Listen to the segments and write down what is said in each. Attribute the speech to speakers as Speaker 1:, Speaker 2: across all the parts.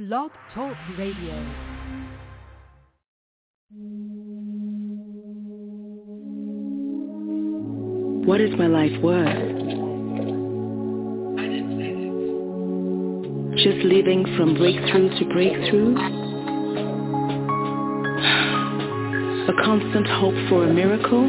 Speaker 1: Blog Talk Radio.
Speaker 2: What is my life worth? Just living from breakthrough to breakthrough? A constant hope for a miracle?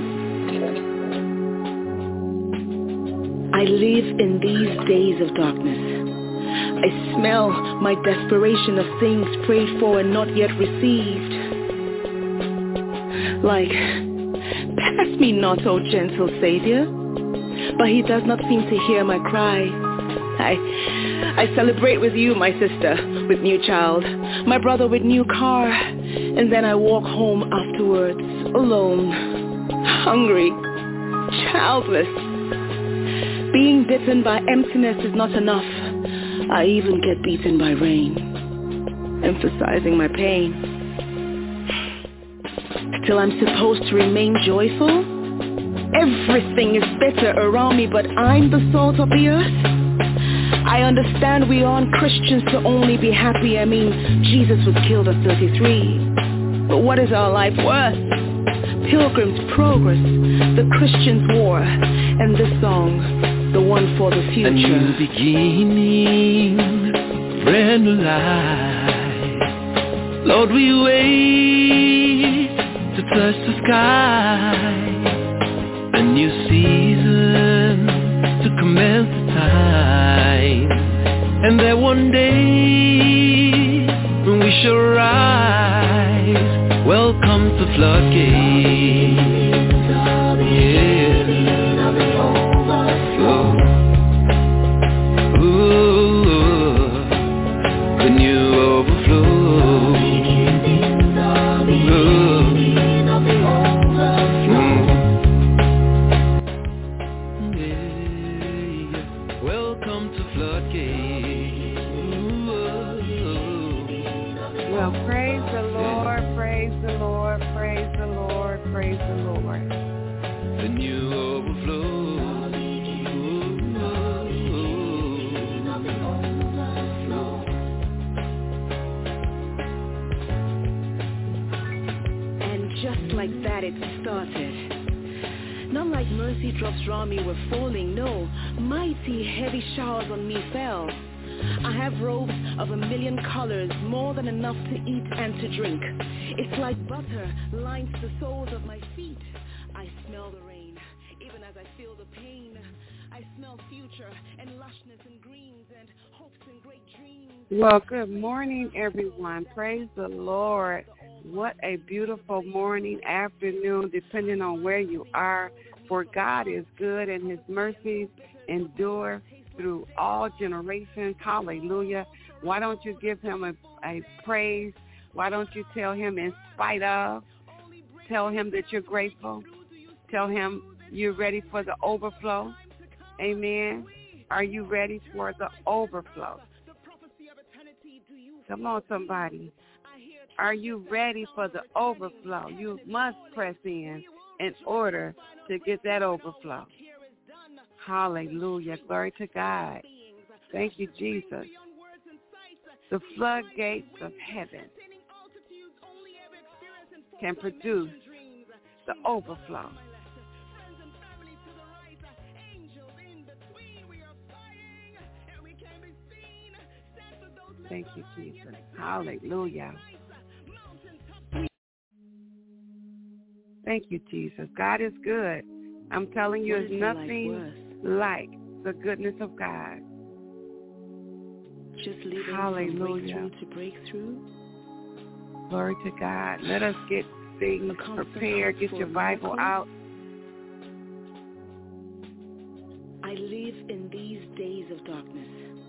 Speaker 2: I live in these days of darkness. I smell my desperation of things prayed for and not yet received. Like, pass me not, O gentle Savior. But he does not seem to hear my cry. I celebrate with you, my sister, with new child, my brother with new car, and then I walk home afterwards, alone, hungry, childless. Being bitten by emptiness is not enough. I even get beaten by rain, emphasizing my pain. Still I'm supposed to remain joyful? Everything is bitter around me, but I'm the salt of the earth. I understand we aren't Christians to only be happy. I mean, Jesus was killed at 33. But what is our life worth? Pilgrim's Progress, the Christian's War, and this song, the one for the future.
Speaker 3: A new beginning, brand new life. Lord, we wait to touch the sky. A new season to commence the time. And that one day when we shall rise, welcome to floodgates. Yeah. The new overflow. Welcome to floodgates.
Speaker 4: Well, praise the Lord, praise the Lord, praise the Lord, praise the Lord.
Speaker 3: The new overflow.
Speaker 2: Just like that it started. Not like mercy drops round me were falling, no. Mighty heavy showers on me fell. I have robes of a million colors, more than enough to eat and to drink. It's like butter lines the soles of my feet. I smell the rain, even as I feel the pain. I smell future and lushness and greens and hopes and great dreams.
Speaker 4: Well, good morning, everyone. Praise the Lord. What a beautiful morning, afternoon, depending on where you are. For God is good and his mercies endure through all generations. Hallelujah. Why don't you give him a praise? Why don't you tell him in spite of? Tell him that you're grateful. Tell him you're ready for the overflow. Amen. Are you ready for the overflow? Come on, somebody. Are you ready for the overflow? You must press in order to get that overflow. Hallelujah. Glory to God. Thank you, Jesus. The floodgates of heaven can produce the overflow. Thank you, Jesus. Hallelujah. Thank you, Jesus. God is good. I'm telling you, there's nothing like the goodness of God.
Speaker 2: Just living
Speaker 4: Hallelujah.
Speaker 2: from breakthrough to breakthrough.
Speaker 4: Glory to God. Let us get things prepared. Get your Bible out.
Speaker 2: I live in these days of darkness.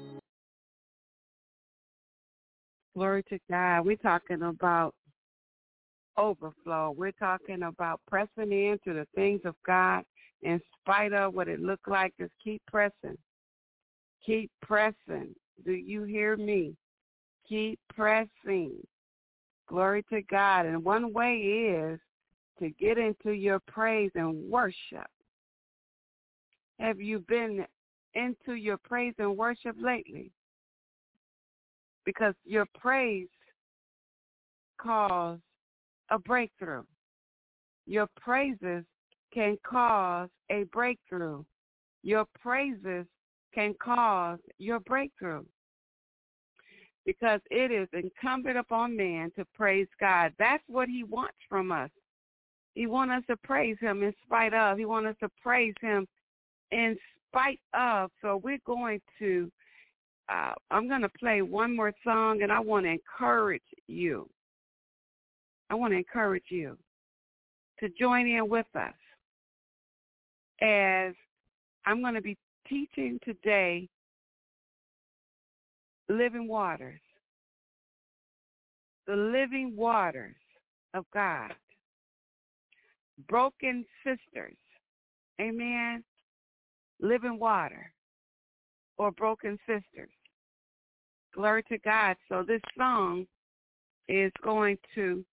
Speaker 4: Glory to God. We're talking about overflow. We're talking about pressing into the things of God in spite of what it looks like. Just keep pressing. Keep pressing. Do you hear me? Keep pressing. Glory to God. And one way is to get into your praise and worship. Have you been into your praise and worship lately? because your praise cause a breakthrough. Your praises can cause a breakthrough. Your praises can cause your breakthrough, because it is incumbent upon man to praise God. That's what he wants from us. He wants us to praise him in spite of. He wants us to praise him in spite of. So we're going to, I'm going to play one more song, and I want to encourage you. I want to encourage you to join in with us, as I'm going to be teaching today living waters, the living waters of God, broken sisters, amen, living water or broken sisters. Glory to God. So this song is going to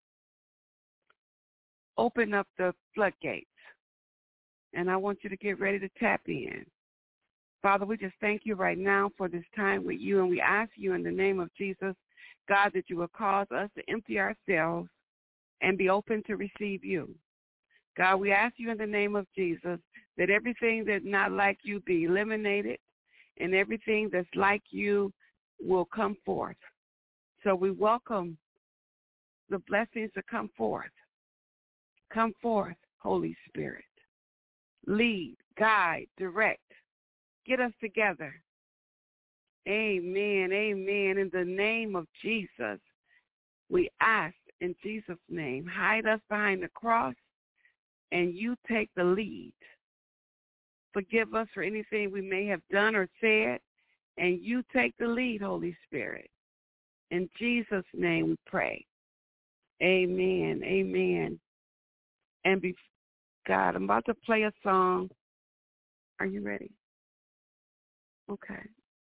Speaker 4: open up the floodgates, and I want you to get ready to tap in. Father, we just thank you right now for this time with you, and we ask you in the name of Jesus, God, that you will cause us to empty ourselves and be open to receive you. God, we ask you in the name of Jesus that everything that's not like you be eliminated, and everything that's like you will come forth. So we welcome the blessings to come forth. Come forth, Holy Spirit. Lead, guide, direct. Get us together. Amen, amen. In the name of Jesus, we ask in Jesus' name, hide us behind the cross, and you take the lead. Forgive us for anything we may have done or said, and you take the lead, Holy Spirit. In Jesus' name we pray. Amen, amen. And God, I'm about to play a song. Are you ready? Okay.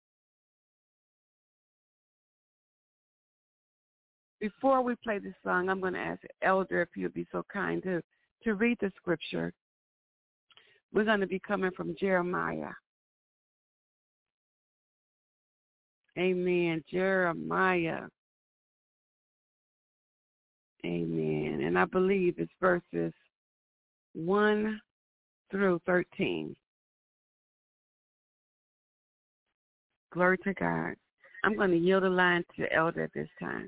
Speaker 4: Before we play this song, I'm going to ask Elder if you'd be so kind to read the scripture. We're going to be coming from Jeremiah. Amen. Jeremiah. Amen. And I believe it's verses 1 through 13. Glory to God. I'm going to yield the line to Elder at this time.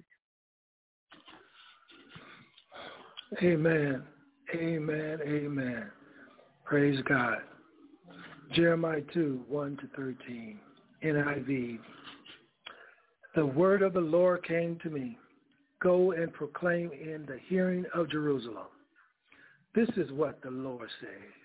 Speaker 1: Amen. Amen. Amen. Praise God. Jeremiah 2, 1 to 13. NIV. The word of the Lord came to me. Go and proclaim in the hearing of Jerusalem. This is what the Lord says.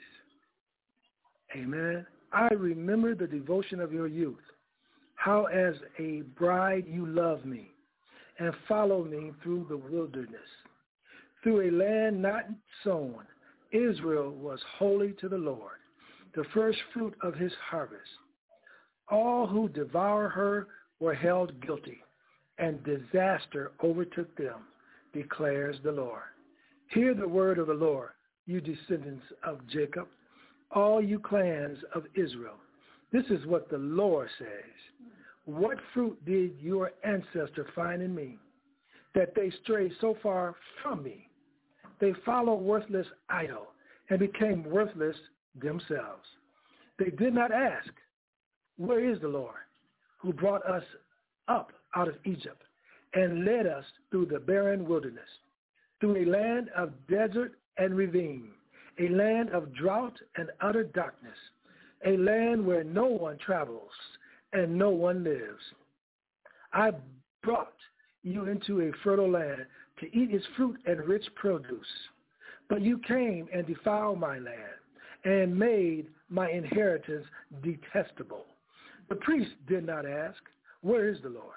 Speaker 1: Amen. I remember the devotion of your youth, how as a bride you loved me and followed me through the wilderness. Through a land not sown, Israel was holy to the Lord, the first fruit of his harvest. All who devour her were held guilty, and disaster overtook them, declares the Lord. Hear the word of the Lord, you descendants of Jacob, all you clans of Israel. This is what the Lord says. What fruit did your ancestor find in me, that they strayed so far from me? They followed worthless idol and became worthless themselves. They did not ask, where is the Lord, who brought us up out of Egypt and led us through the barren wilderness, through a land of desert and ravine, a land of drought and utter darkness, a land where no one travels and no one lives. I brought you into a fertile land to eat its fruit and rich produce. But you came and defiled my land and made my inheritance detestable. The priests did not ask, where is the Lord?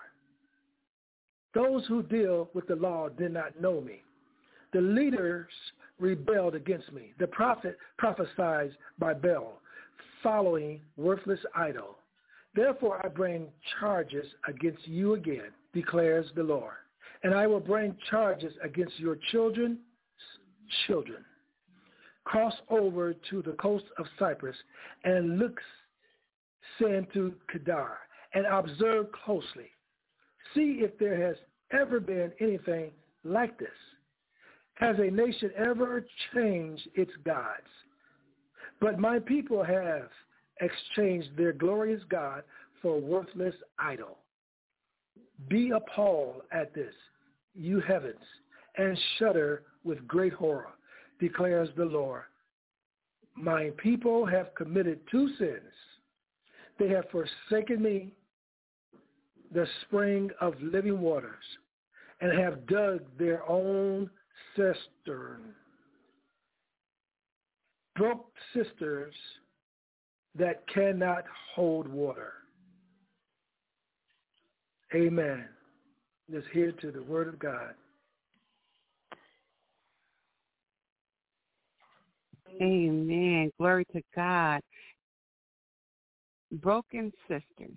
Speaker 1: Those who deal with the law did not know me. The leaders rebelled against me. The prophet prophesied by Baal, following worthless idol. Therefore I bring charges against you again, declares the Lord. And I will bring charges against your children's children. Cross over to the coast of Cyprus and look send to Kedar and observe closely. see if there has ever been anything like this. Has a nation ever changed its gods? But my people have exchanged their glorious God for a worthless idol. Be appalled at this, you heavens, and shudder with great horror, declares the Lord. My people have committed two sins. They have forsaken me, the spring of living waters, and have dug their own cistern, broke cisterns that cannot hold water. Amen. Let's hear to the word of God.
Speaker 4: Amen. Glory to God. Broken sisters.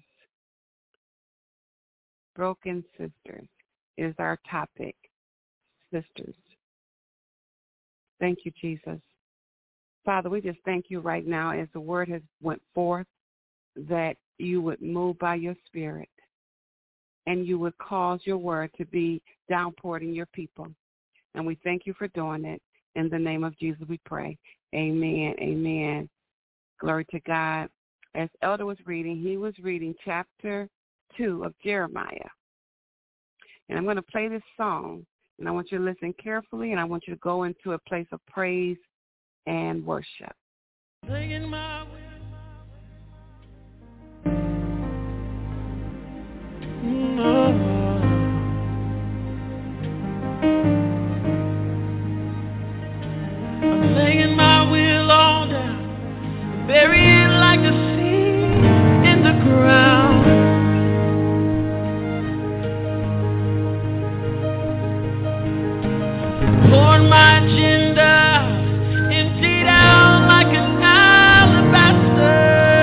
Speaker 4: Broken sisters is our topic. Sisters. Thank you, Jesus. Father, we just thank you right now as the word has went forth that you would move by your spirit and you would cause your word to be downpoured in your people. And we thank you for doing it. In the name of Jesus we pray. Amen. Amen. Glory to God. As Elder was reading, he was reading chapter 2 of Jeremiah. And I'm going to play this song, and I want you to listen carefully, and I want you to go into a place of praise and worship.
Speaker 3: Laying my way. I'm laying my will all down, burying like a seed in the ground. Pouring my agenda, emptied out like an alabaster.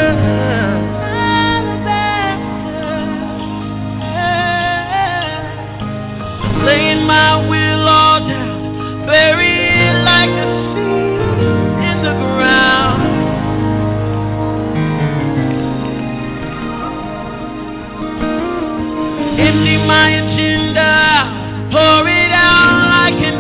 Speaker 3: Laying my will all down, burying like a seed in the ground. Empty my agenda, pour it out like an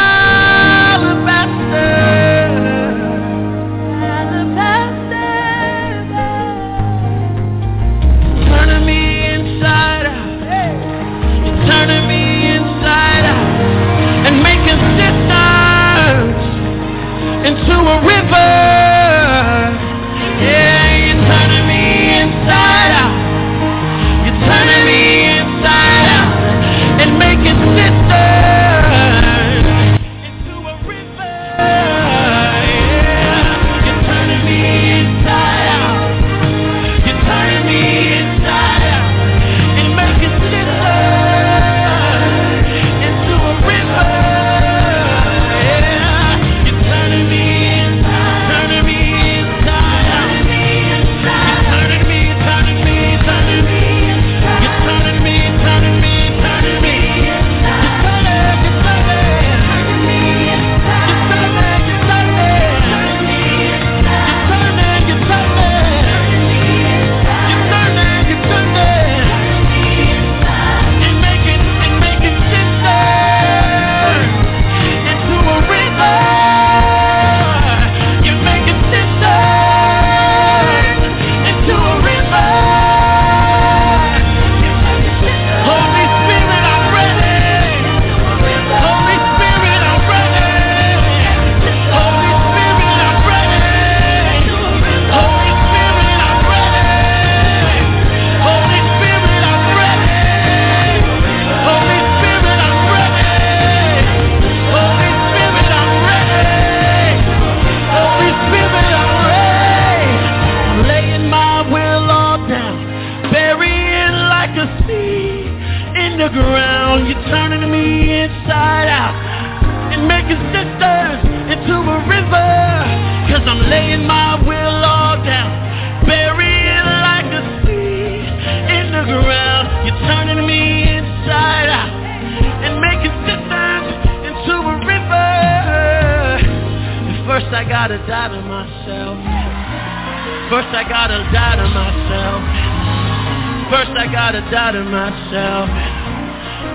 Speaker 3: turning me inside out. You're turning me inside out and making cisterns into a river. Yeah, you're turning me inside out. You're turning me inside out and making cisterns into a river. Yeah, you're turning me inside out. You're turning me inside out and making cisterns into a river. Yeah, you're turning me inside, turning me inside out. You're turning me, turning me, turning me. You're turning me, turning me, turning me. You're turning, you're turning me. You're turning, you're turning. You're turning, you're turning. You're turning, you're turning. And making cisterns into a river. You're making cisterns into a river. Holy Spirit, I'm ready. Holy Spirit, I'm ready. Holy Spirit, I'm ready. Holy Spirit, I'm ready. Holy Spirit, I'm ready. Holy Spirit, I'm ready. Holy Spirit, I'm ready. Holy Spirit, I'm ready. Laying my will all down, burying like a seed in the ground. You're turning me inside out and making cisterns into a river. Cause I'm laying my will all down, burying like a seed in the ground. You're turning me inside out and making cisterns into a river. First I gotta die to myself. First I gotta die to myself. First I gotta die to myself.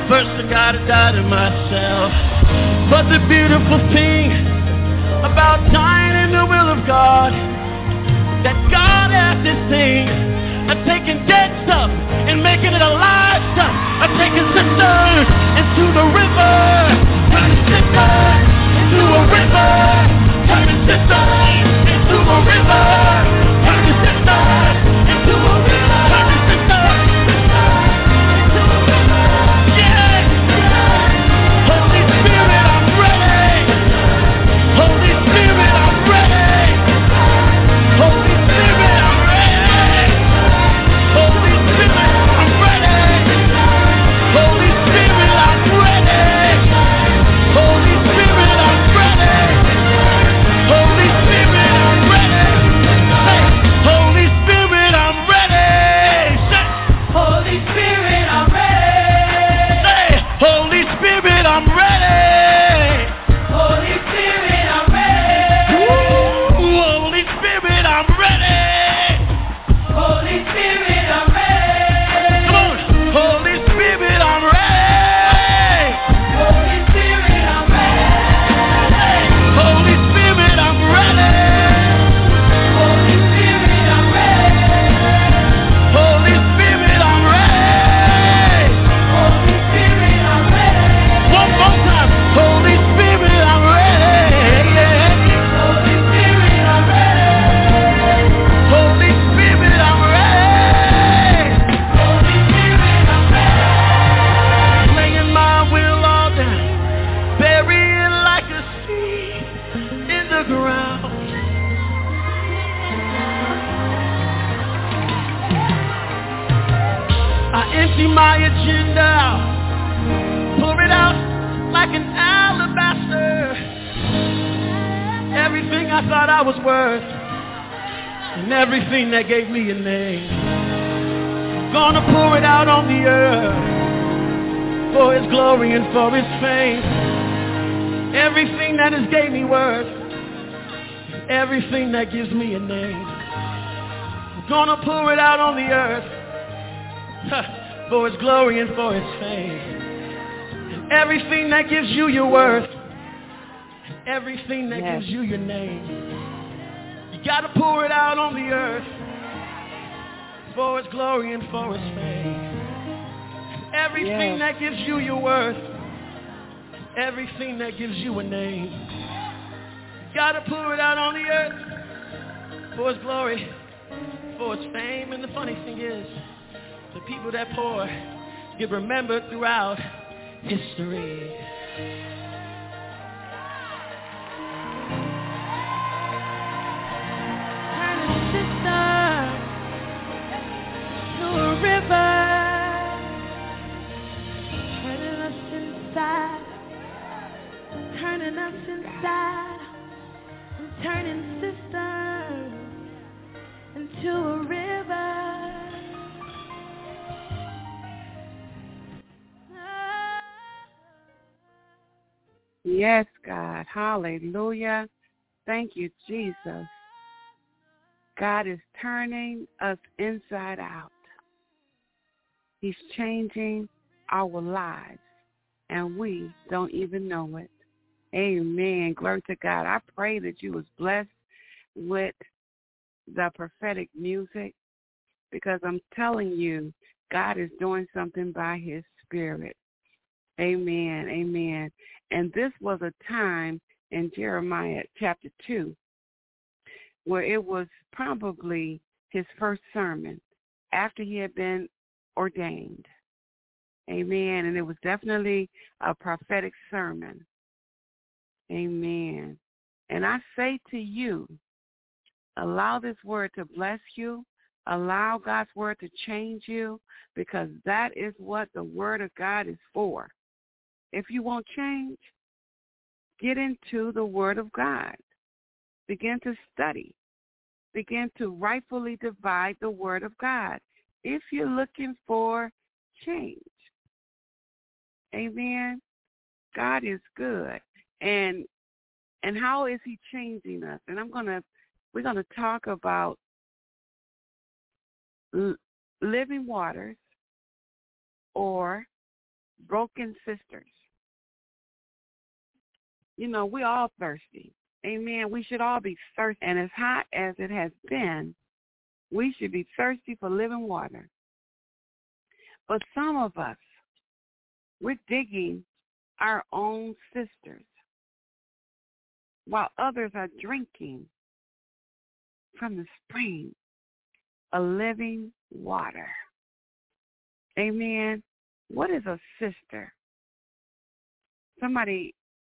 Speaker 3: person gotta die to myself. But the beautiful thing about dying in the will of God, that God has this thing of taking dead stuff and making it alive stuff, of taking sisters into the river, turning sisters into a river, turning sisters into a river, turning sisters into a river, turning sisters into a river. Yeah! Holy Spirit, I'm ready. Holy Spirit, I'm ready. Holy Spirit, I'm ready. Holy Spirit, I'm ready. Holy Spirit, I'm ready. Holy Spirit, I'm ready. Holy Spirit, I'm ready. Say, Holy Spirit, I'm ready. Say, Holy Spirit, I'm ready. Say, Holy Spirit, I'm ready. Holy Spirit, I'm ready. Holy Spirit, I'm ready. Holy Spirit, I'm ready. Come on. Holy Spirit, I'm ready. Holy Spirit, I'm ready. Holy Spirit, I'm ready. Holy Spirit, I'm ready. Holy Spirit, I'm ready. Holy Spirit, I'm ready. One more time. Holy Spirit, I'm ready. Holy Spirit, I'm ready. Holy Spirit, I'm ready. Holy Spirit, I'm ready. Laying my will all down, bury it like a seed in the ground. I empty my agenda out, pour it out like an alabaster. Everything I thought I was worth, and everything that gave me a name, I'm gonna pour it out on the earth, for His glory and for His fame. Everything that has gave me worth, everything that gives me a name, I'm gonna pour it out on the earth, for His glory and for His fame. And everything that gives you your worth, everything that gives you your name, you gotta pour it out on the earth, for His glory and for His fame. Everything that gives you your worth, everything that gives you a name, you gotta pour it out on the earth, for His glory, for His fame. And the funny thing is, the people that pour get remembered throughout history. Turning sisters to a river, turning us inside, turning us inside, and turning sisters into a river.
Speaker 4: Yes, God. Hallelujah. Thank you, Jesus. God is turning us inside out. He's changing our lives, and we don't even know it. Amen. Glory to God. I pray that you was blessed with the prophetic music, because I'm telling you, God is doing something by His Spirit. Amen. Amen. And this was a time in Jeremiah chapter 2 where it was probably his first sermon after he had been ordained. Amen. And it was definitely a prophetic sermon. Amen. And I say to you, allow this word to bless you. Allow God's word to change you, because that is what the word of God is for. If you won't change, get into the Word of God. Begin to study. Begin to rightfully divide the Word of God if you're looking for change. Amen. God is good. And how is He changing us? And we're gonna talk about living waters or broken sisters. You know, we're all thirsty. Amen. We should all be thirsty. And as hot as it has been, we should be thirsty for living water. But some of us, we're digging our own sisters while others are drinking from the spring of living water. Amen. What is a sister? Somebody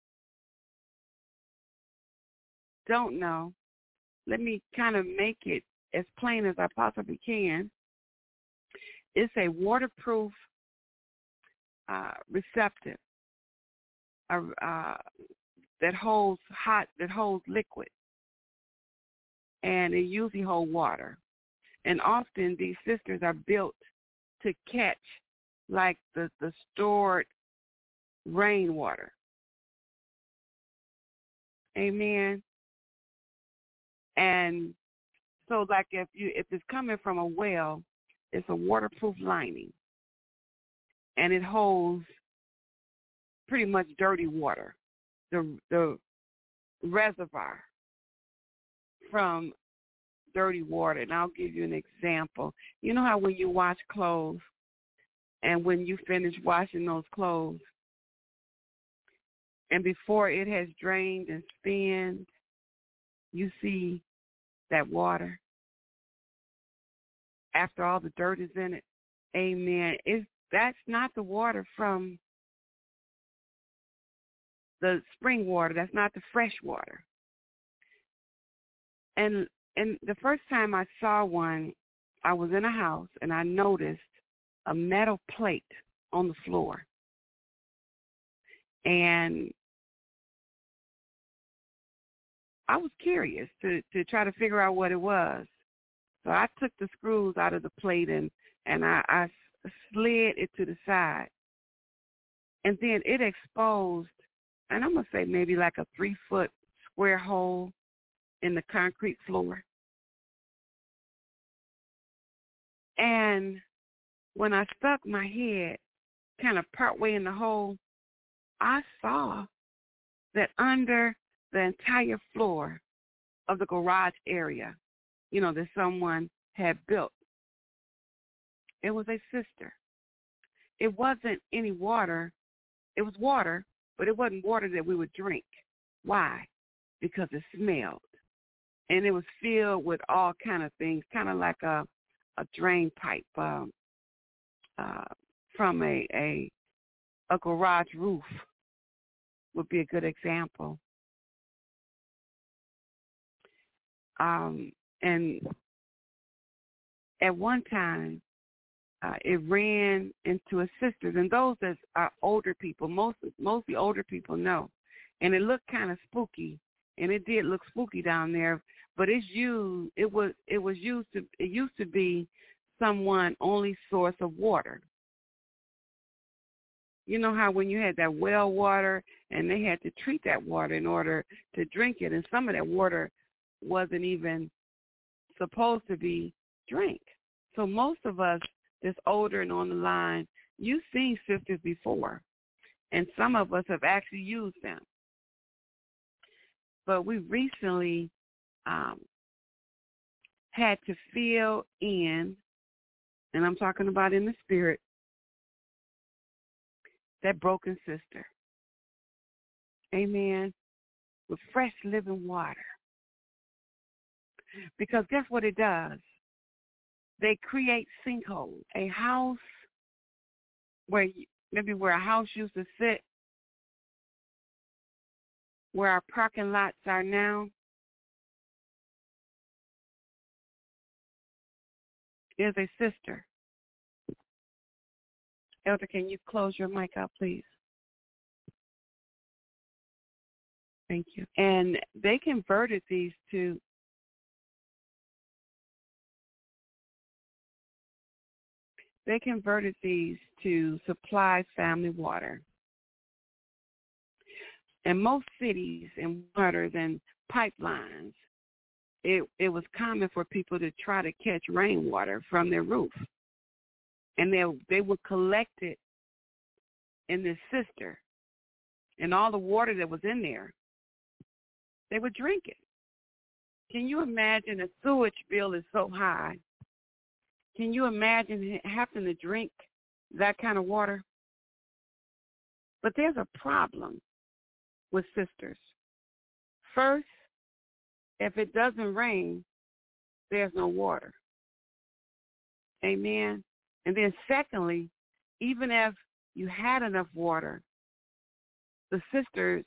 Speaker 4: don't know. Let me kind of make it as plain as I possibly can. It's a waterproof receptacle that holds liquid, and it usually holds water. And often these sisters are built to catch like the stored rainwater. Amen. And so like if it's coming from a well, it's a waterproof lining, and it holds pretty much dirty water, the reservoir from dirty water. And I'll give you an example. You know how when you wash clothes, and when you finish washing those clothes, and before it has drained and spinned, you see that water after all the dirt is in it. Amen. That's not the water from the spring water. That's not the fresh water. And the first time I saw one, I was in a house, and I noticed a metal plate on the floor. And I was curious to try to figure out what it was. So I took the screws out of the plate and I slid it to the side. And then it exposed, and I'm going to say maybe like a 3-foot square hole in the concrete floor. And when I stuck my head kind of partway in the hole, I saw that under the entire floor of the garage area, you know, that someone had built, it was a cistern. It wasn't any water. It was water, but it wasn't water that we would drink. Why? Because it smelled. And it was filled with all kind of things, kind of like a drain pipe from a garage roof would be a good example. And at one time, it ran into a cistern, and those that are older people, mostly older people know, and it looked kind of spooky, and it did look spooky down there. But it used to be someone's only source of water. You know how when you had that well water, and they had to treat that water in order to drink it, and some of that water wasn't even supposed to be drink. So most of us that's older and on the line, you've seen cisterns before, and some of us have actually used them. But we recently had to fill in, and I'm talking about in the spirit, that broken cistern. Amen. With fresh living water. Because guess what it does? They create sinkholes. A house where a house used to sit, where our parking lots are now, is a cistern. Elder, can you close your mic out, please? Thank you. And they converted these to supply family water. In most cities and waters and pipelines, it was common for people to try to catch rainwater from their roof. And they would collect it in this cistern, and all the water that was in there, they would drink it. Can you imagine a sewage bill is so high? Can you imagine having to drink that kind of water? But there's a problem with cisterns. First, if it doesn't rain, there's no water. Amen. And then secondly, even if you had enough water, the cisterns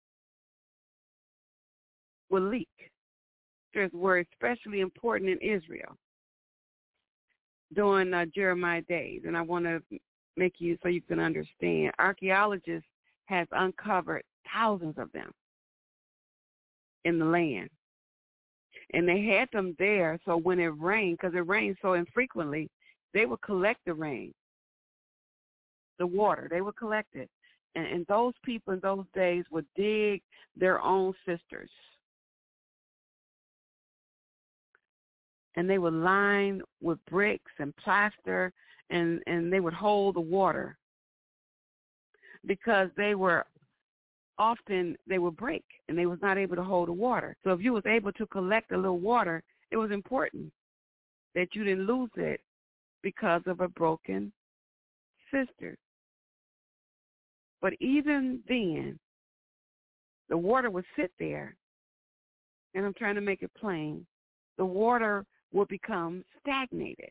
Speaker 4: will leak. Cisterns were especially important in Israel during Jeremiah days, and I want to make you so you can understand. Archaeologists have uncovered thousands of them in the land, and they had them there so when it rained, because it rained so infrequently, they would collect the rain, the water. They would collect it, and those people in those days would dig their own cisterns. And they would line with bricks and plaster, and they would hold the water because they would break, and they was not able to hold the water. So if you was able to collect a little water, it was important that you didn't lose it because of a broken cistern. But even then, the water would sit there, and I'm trying to make it plain, the water will become stagnated.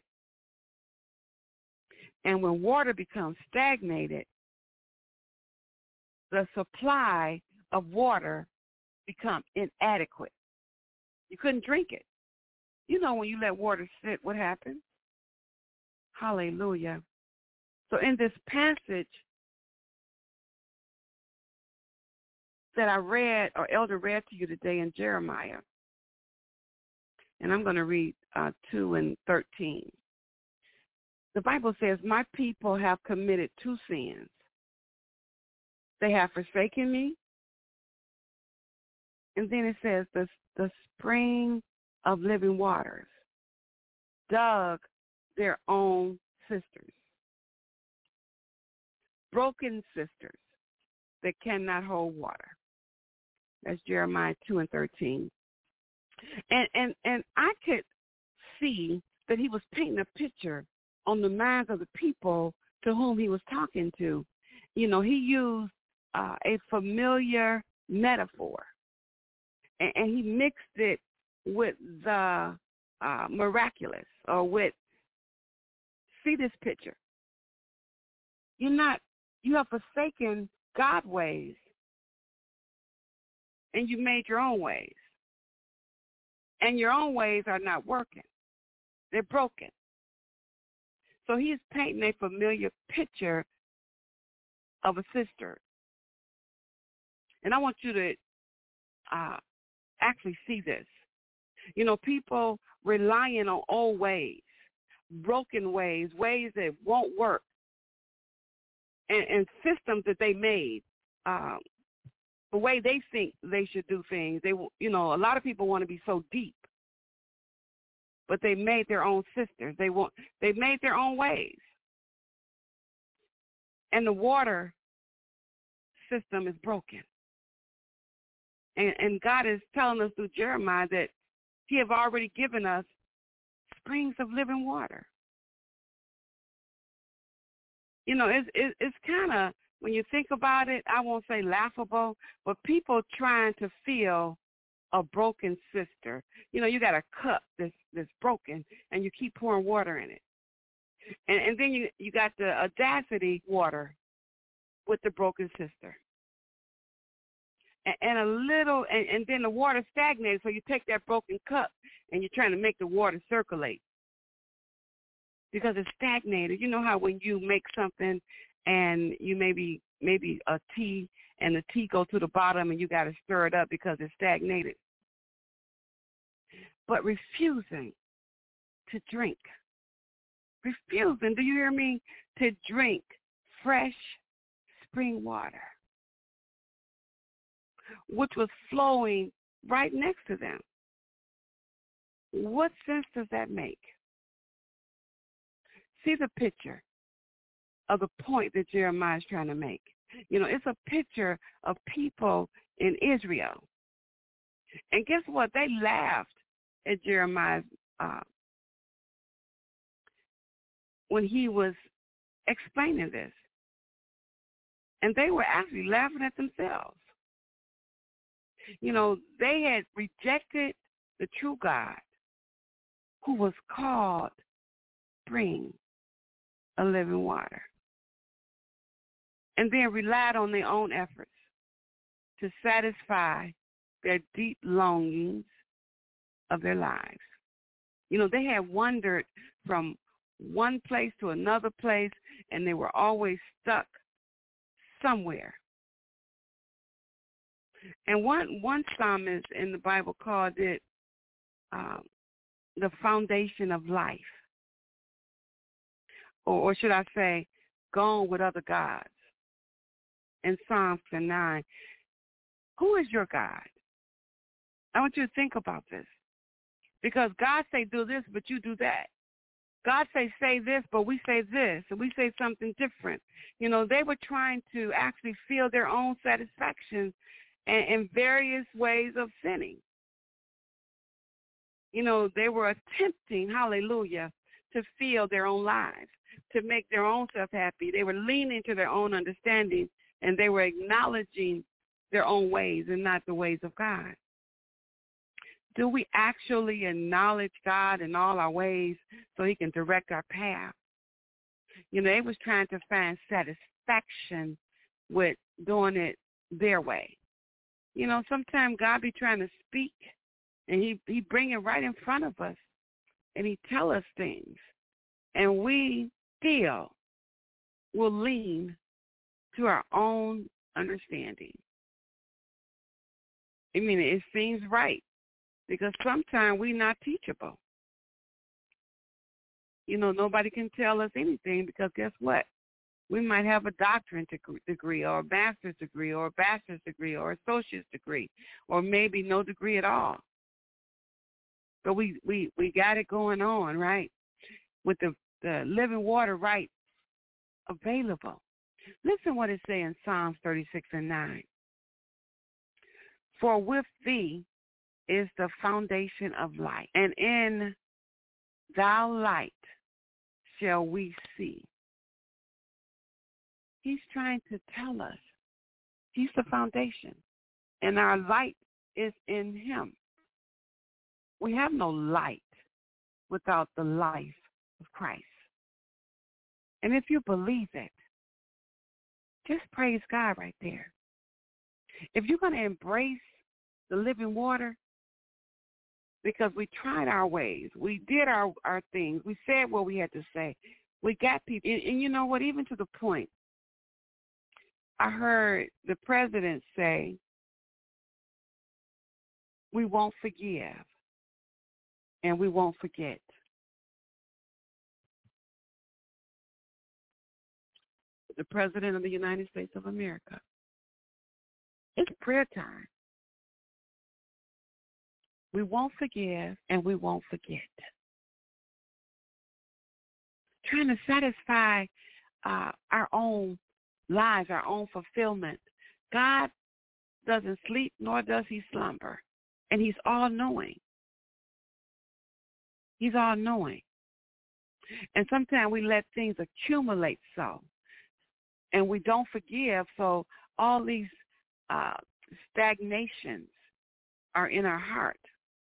Speaker 4: And when water becomes stagnated, the supply of water becomes inadequate. You couldn't drink it. You know when you let water sit, what happens? Hallelujah. So in this passage that I read, or Elder read to you today in Jeremiah, and I'm going to read 2:13. The Bible says, my people have committed two sins. They have forsaken me. And then it says, the spring of living waters dug their own cisterns. Broken cisterns that cannot hold water. That's Jeremiah 2:13. And I could see that he was painting a picture on the minds of the people to whom he was talking to. You know, he used a familiar metaphor, and he mixed it with the miraculous, or with, see this picture. You have forsaken God's ways, and you made your own ways. And your own ways are not working. They're broken. So he's painting a familiar picture of a cistern. And I want you to actually see this. You know, people relying on old ways, broken ways, ways that won't work, and systems that they made, the way they think they should do things. They, you know, a lot of people want to be so deep, but they made their own cisterns. They made their own ways, and the water system is broken. And God is telling us through Jeremiah that he have already given us springs of living water. You know, it's kind of, when you think about it, I won't say laughable, but people trying to fill a broken cistern. You know, you got a cup that's broken, and you keep pouring water in it. And then you got the audacity water with the broken cistern. And then the water stagnates, so you take that broken cup, and you're trying to make the water circulate because it's stagnated. You know how when you make something and you maybe a tea, and the tea goes to the bottom, and you got to stir it up because it's stagnated. But refusing to drink, refusing, do you hear me, to drink fresh spring water, which was flowing right next to them. What sense does that make? See the picture. of the point that Jeremiah is trying to make. You know, it's a picture of people in Israel. And guess what? They laughed at Jeremiah when he was explaining this. And they were actually laughing at themselves. You know, they had rejected the true God who was called Spring of Living Water, and then relied on their own efforts to satisfy their deep longings of their lives. You know, they had wandered from one place to another place, and they were always stuck somewhere. And one psalmist in the Bible called it the foundation of life. Or should I say, gone with other gods. In Psalms 9, who is your God? I want you to think about this. Because God say do this, but you do that. God say this, but we say this, and we say something different. You know, they were trying to actually feel their own satisfaction in various ways of sinning. You know, they were attempting, hallelujah, to feel their own lives, to make their own self happy. They were leaning to their own understanding, and they were acknowledging their own ways and not the ways of God. Do we actually acknowledge God in all our ways so he can direct our path? You know, they was trying to find satisfaction with doing it their way. You know, sometimes God be trying to speak, and he bring it right in front of us, and he tell us things, and we still will lean to our own understanding. I mean, it seems right, because sometimes we're not teachable. You know, nobody can tell us anything, because guess what? We might have a doctorate degree or a master's degree or a bachelor's degree or an associate's degree or maybe no degree at all. But we got it going on, right, with the living water right available. Listen what it says in Psalms 36:9. For with thee is the foundation of light, and in thy light shall we see. He's trying to tell us he's the foundation, and our light is in him. We have no light without the life of Christ. And if you believe it, just praise God right there. If you're going to embrace the living water, because we tried our ways, we did our things, we said what we had to say, we got people, and you know what, even to the point, I heard the president say, we won't forgive and we won't forget. The President of the United States of America. It's prayer time. We won't forgive and we won't forget. Trying to satisfy our own lives, our own fulfillment. God doesn't sleep, nor does he slumber. And he's all-knowing. He's all-knowing. And sometimes we let things accumulate so. And we don't forgive, so all these stagnations are in our heart.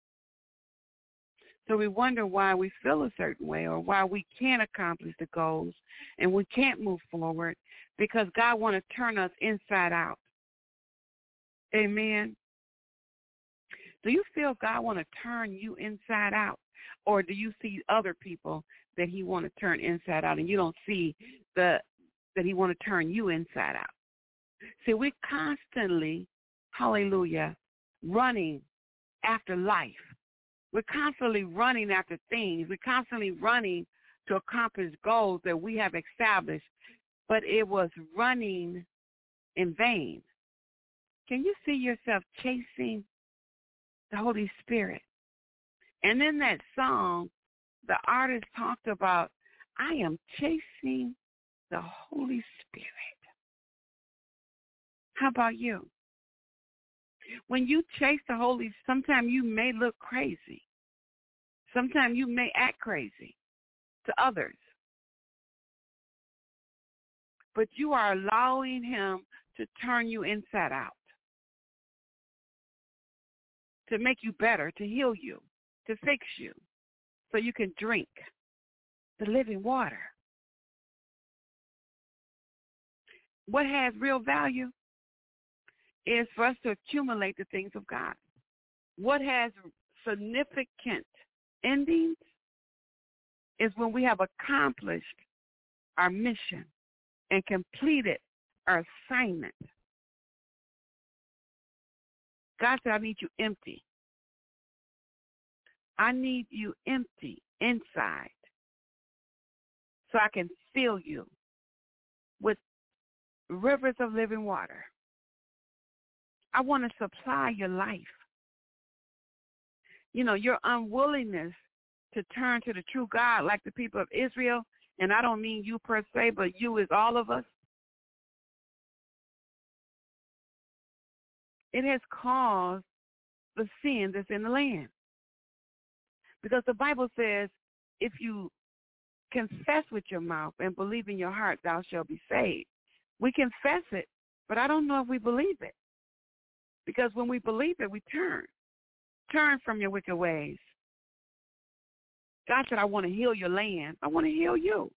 Speaker 4: So we wonder why we feel a certain way or why we can't accomplish the goals and we can't move forward, because God wants to turn us inside out. Amen. Do you feel God want to turn you inside out, or do you see other people that he want to turn inside out and you don't see that he want to turn you inside out? See, we're constantly, hallelujah, running after life. We're constantly running after things. We're constantly running to accomplish goals that we have established, but it was running in vain. Can you see yourself chasing the Holy Spirit? And in that song, the artist talked about, I am chasing the Holy Spirit. How about you? When you chase the Holy, sometimes you may look crazy. Sometimes you may act crazy to others. But you are allowing him to turn you inside out, to make you better, to heal you, to fix you, so you can drink the living water. What has real value is for us to accumulate the things of God. What has significant endings is when we have accomplished our mission and completed our assignment. God said, I need you empty. I need you empty inside so I can fill you with rivers of living water. I want to supply your life. You know, your unwillingness to turn to the true God like the people of Israel, and I don't mean you per se, but you is all of us. It has caused the sin that's in the land. Because the Bible says, if you confess with your mouth and believe in your heart, thou shalt be saved. We confess it, but I don't know if we believe it. Because when we believe it, we turn. Turn from your wicked ways. God said, I want to heal your land. I want to heal you.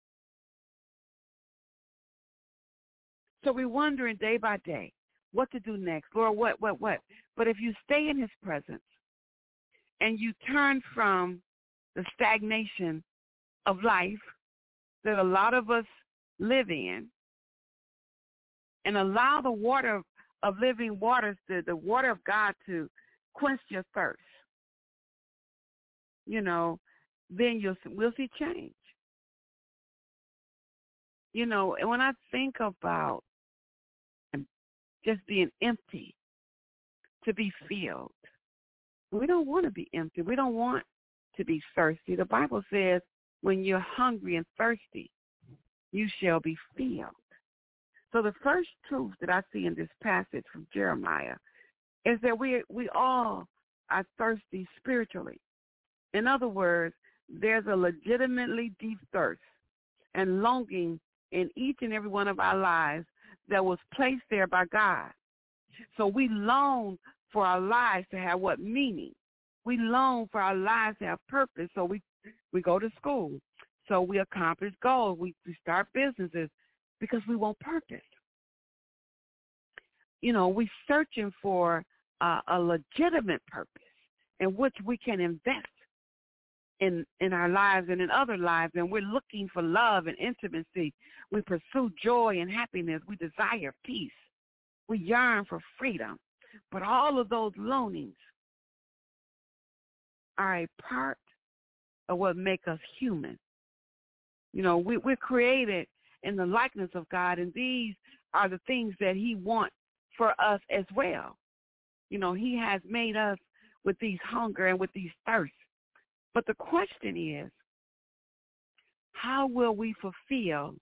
Speaker 4: So we're wondering day by day what to do next. Lord, what? But if you stay in his presence and you turn from the stagnation of life that a lot of us live in and allow the water of living waters, the water of God to quench your thirst, you know, then we'll see change. You know, and when I think about just being empty to be filled, we don't want to be empty. We don't want to be thirsty. The Bible says when you're hungry and thirsty, you shall be filled. So the first truth that I see in this passage from Jeremiah is that we all are thirsty spiritually. In other words, there's a legitimately deep thirst and longing in each and every one of our lives that was placed there by God. So we long for our lives to have what? Meaning. We long for our lives to have purpose. So we go to school. So we accomplish goals. We start businesses because we want purpose. You know, we're searching for a legitimate purpose in which we can invest in our lives and in other lives, and we're looking for love and intimacy. We pursue joy and happiness. We desire peace. We yearn for freedom. But all of those longings are a part of what makes us human. You know, we're created in the likeness of God, and these are the things that he wants for us as well. You know, he has made us with these hunger and with these thirsts. But the question is, how will we fulfill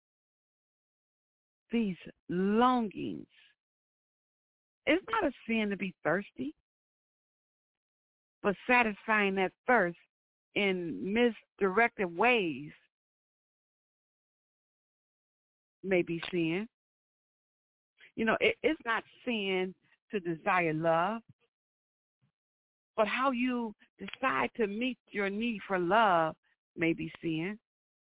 Speaker 4: these longings? It's not a sin to be thirsty, but satisfying that thirst in misdirected ways may be sin. You know, it's not sin to desire love, but how you decide to meet your need for love may be sin.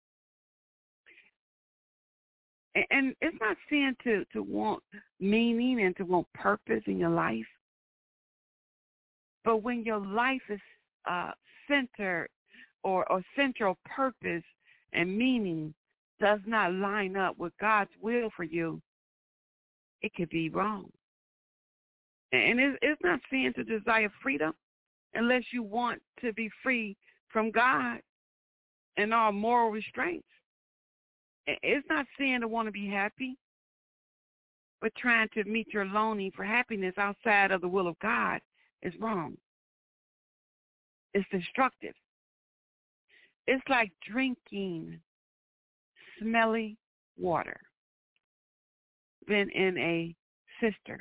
Speaker 4: And it's not sin to want meaning and to want purpose in your life. But when your life is centered or central purpose and meaning does not line up with God's will for you, it could be wrong. And it's not sin to desire freedom unless you want to be free from God and all moral restraints. It's not sin to want to be happy, but trying to meet your longing for happiness outside of the will of God is wrong. It's destructive. It's like drinking smelly water than in a cistern.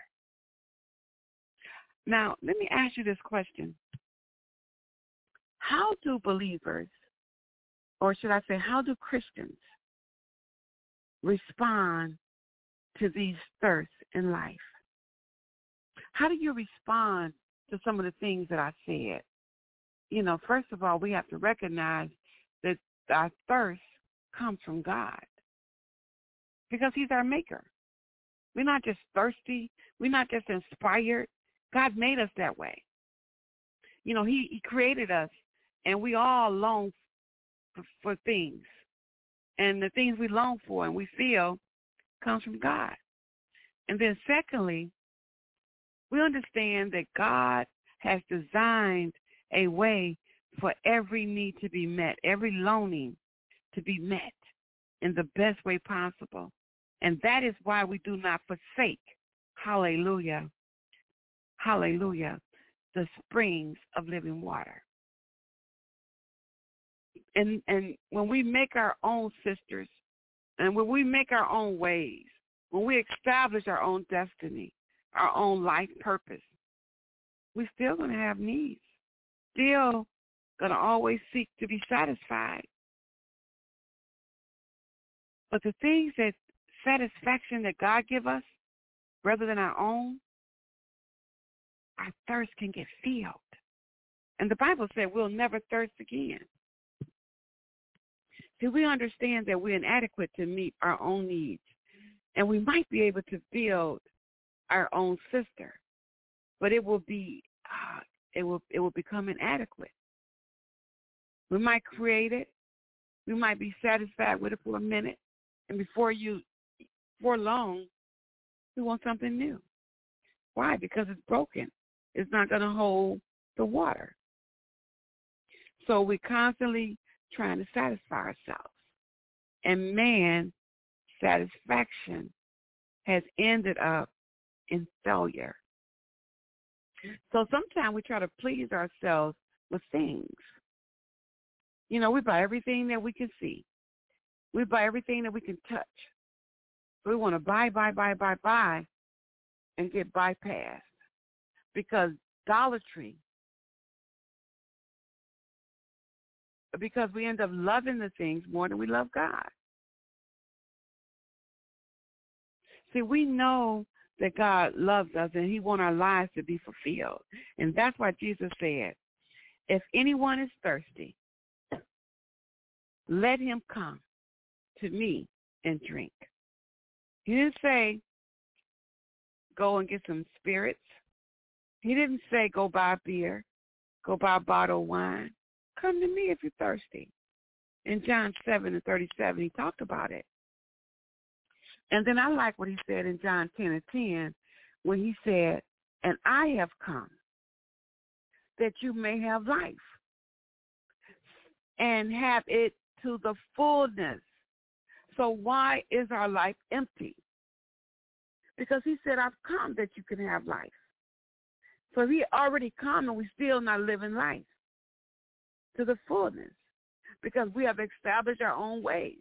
Speaker 4: Now, let me ask you this question. How do believers, or should I say, how do Christians respond to these thirsts in life? How do you respond to some of the things that I said? You know, first of all, we have to recognize that our thirst comes from God because he's our maker. We're not just thirsty. We're not just inspired. God made us that way. You know, he created us, and we all long for things. And the things we long for and we feel comes from God. And then secondly, we understand that God has designed a way for every need to be met, every longing to be met in the best way possible. And that is why we do not forsake, hallelujah, hallelujah, the springs of living water. And when we make our own sisters, and when we make our own ways, when we establish our own destiny, our own life purpose, we're still going to have needs, still going to always seek to be satisfied. But the things that satisfaction that God give us, rather than our own, our thirst can get filled. And the Bible said we'll never thirst again. See, we understand that we're inadequate to meet our own needs, and we might be able to build our own sister, but it will be, it will become inadequate. We might create it, we might be satisfied with it for a minute, and before long, we want something new. Why? Because it's broken. It's not going to hold the water. So we're constantly trying to satisfy ourselves. And man, satisfaction has ended up in failure. So sometimes we try to please ourselves with things. You know, we buy everything that we can see. We buy everything that we can touch. We want to buy, and get bypassed. Because idolatry, because we end up loving the things more than we love God. See, we know that God loves us and he wants our lives to be fulfilled. And that's why Jesus said, if anyone is thirsty, let him come to me and drink. He didn't say, go and get some spirits. He didn't say, go buy beer, go buy a bottle of wine. Come to me if you're thirsty. In John 7:37, he talked about it. And then I like what he said in John 10:10, when he said, and I have come that you may have life and have it to the fullness. So why is our life empty? Because he said, I've come that you can have life. So he already come and we still not living life to the fullness because we have established our own ways.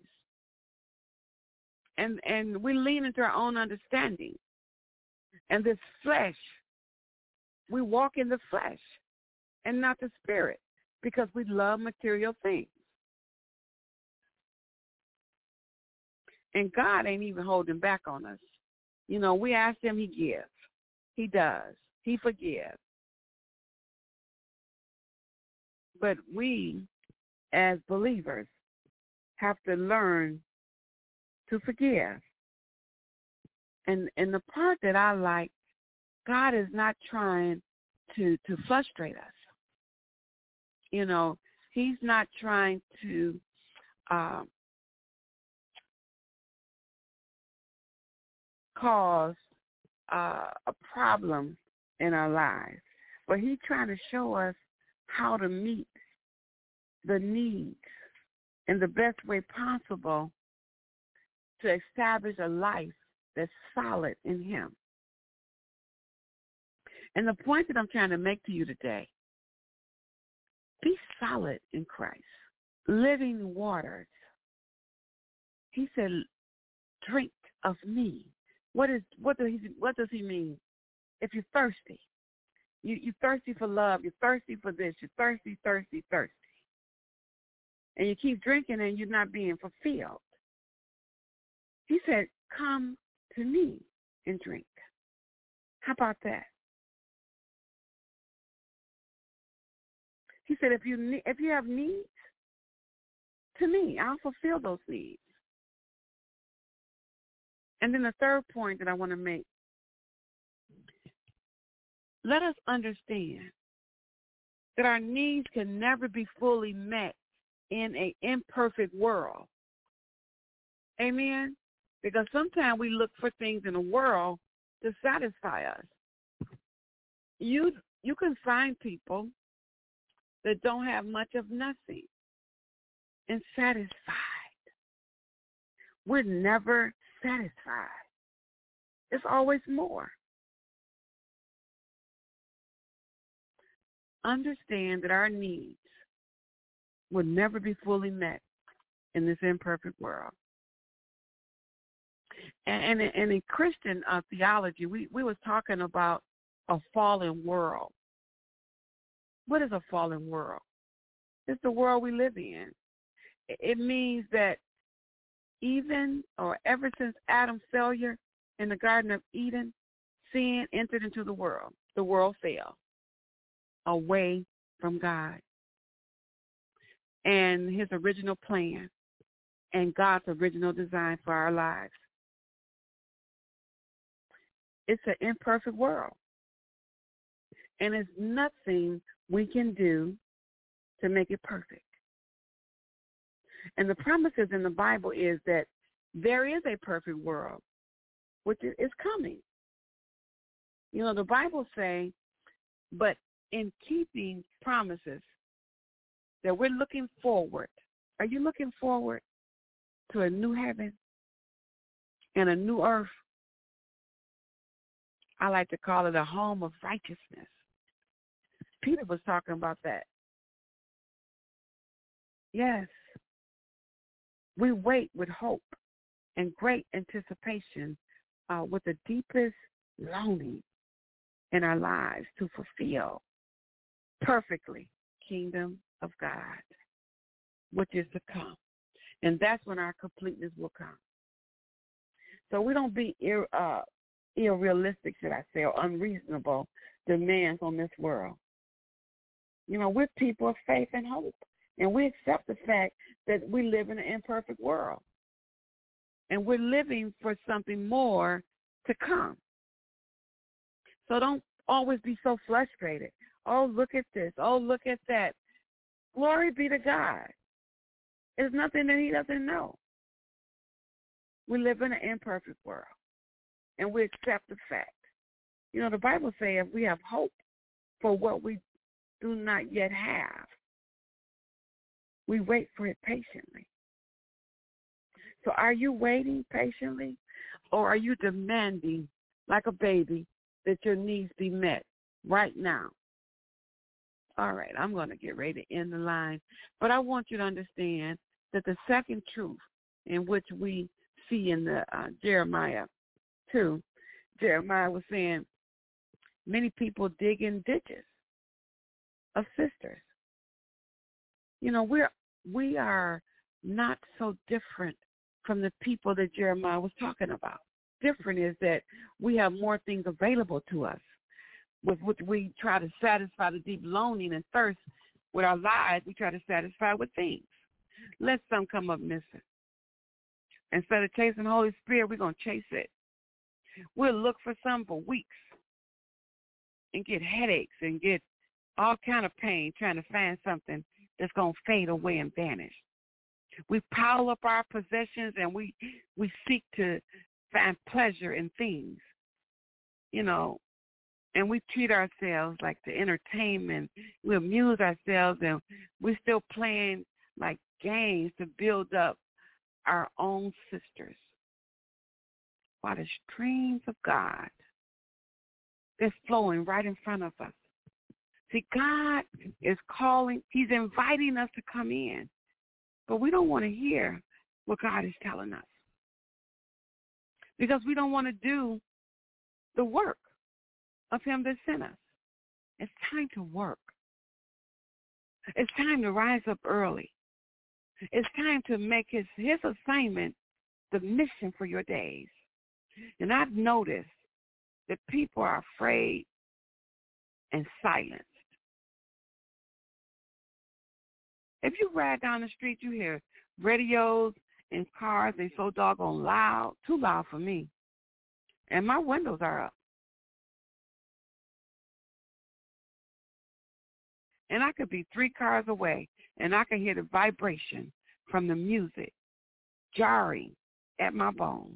Speaker 4: And we lean into our own understanding. And this flesh, we walk in the flesh and not the spirit because we love material things. And God ain't even holding back on us. You know, we ask him, he gives. He does. He forgives. But we, as believers, have to learn to forgive. And the part that I like, God is not trying to frustrate us. You know, he's not trying to cause a problem in our lives. But he's trying to show us how to meet the needs in the best way possible to establish a life that's solid in him. And the point that I'm trying to make to you today, be solid in Christ. Living waters. He said, drink of me. What does he mean? If you're thirsty, you're thirsty for love, you're thirsty for this, you're thirsty, and you keep drinking and you're not being fulfilled. He said, come to me and drink. How about that? He said, if you have needs, to me, I'll fulfill those needs. And then the third point that I want to make, let us understand that our needs can never be fully met in an imperfect world. Amen? Because sometimes we look for things in the world to satisfy us. You can find people that don't have much of nothing and satisfied. We're never satisfied. It's always more. Understand that our needs will never be fully met in this imperfect world. And in Christian theology, we was talking about a fallen world. What is a fallen world? It's the world we live in. It means that ever since Adam's failure in the Garden of Eden, sin entered into the world. The world fell away from God and his original plan and God's original design for our lives. It's an imperfect world. And there's nothing we can do to make it perfect. And the promises in the Bible is that there is a perfect world, which is coming. You know, the Bible say, but in keeping promises that we're looking forward. Are you looking forward to a new heaven and a new earth? I like to call it a home of righteousness. Peter was talking about that. Yes. We wait with hope and great anticipation with the deepest longing in our lives to fulfill perfectly kingdom of God, which is to come. And that's when our completeness will come. So we don't be irrealistic, should I say, or unreasonable demands on this world. You know, we're people of faith and hope, and we accept the fact that we live in an imperfect world, and we're living for something more to come. So don't always be so frustrated. Oh, look at this. Oh, look at that. Glory be to God. There's nothing that he doesn't know. We live in an imperfect world, and we accept the fact. You know, the Bible says if we have hope for what we do not yet have, we wait for it patiently. So are you waiting patiently, or are you demanding, like a baby, that your needs be met right now? All right, I'm going to get ready to end the line. But I want you to understand that the second truth in which we see in the Jeremiah 2, Jeremiah was saying, many people dig in ditches of sisters. You know, we are not so different from the people that Jeremiah was talking about. Different is that we have more things available to us, with which we try to satisfy the deep longing and thirst with our lives. We try to satisfy with things. Let some come up missing. Instead of chasing the Holy Spirit, we're going to chase it. We'll look for some for weeks and get headaches and get all kind of pain trying to find something that's going to fade away and vanish. We pile up our possessions and we seek to find pleasure in things, you know, and we treat ourselves like the entertainment. We amuse ourselves, and we're still playing like games to build up our own sisters. While the streams of God, they're flowing right in front of us. See, God is calling. He's inviting us to come in, but we don't want to hear what God is telling us. because we don't want to do the work of him that sent us. It's time to work. It's time to rise up early. It's time to make his assignment the mission for your days. And I've noticed that people are afraid and silenced. If you ride down the street, you hear radios and cars. They so doggone loud, too loud for me. And my windows are up. And I could be 3 cars away, and I can hear the vibration from the music jarring at my bones.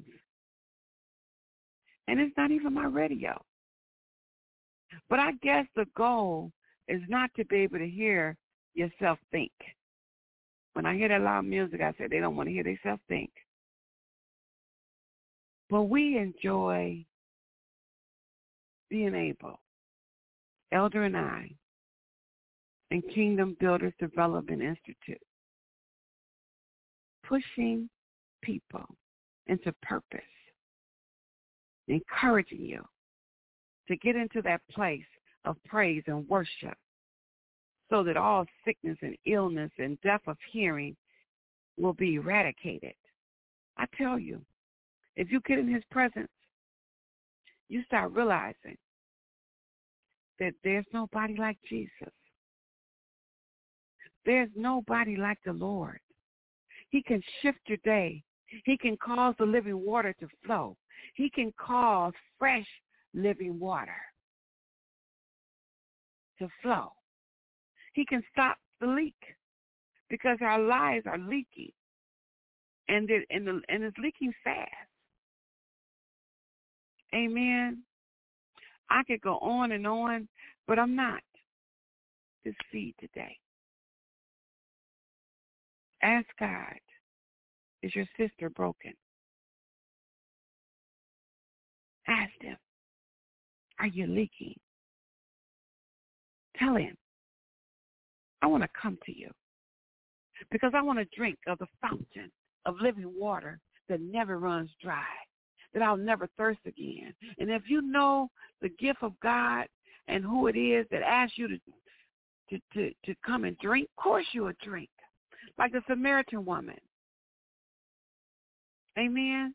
Speaker 4: And it's not even my radio. But I guess the goal is not to be able to hear yourself think. When I hear that loud music, I say they don't want to hear themselves think. But we enjoy being able, Elder and I, and Kingdom Builders Development Institute, pushing people into purpose, encouraging you to get into that place of praise and worship so that all sickness and illness and deaf of hearing will be eradicated. I tell you, if you get in his presence, you start realizing that there's nobody like Jesus. There's nobody like the Lord. He can shift your day. He can cause the living water to flow. He can cause fresh living water to flow. He can stop the leak because our lives are leaking, and it's leaking fast. Amen. I could go on, but I'm not. This seed today. Ask God, is your sister broken? Ask him, are you leaking? Tell him, I want to come to you because I want to drink of the fountain of living water that never runs dry, that I'll never thirst again. And if you know the gift of God and who it is that asks you to come and drink, of course you will drink. Like the Samaritan woman. Amen.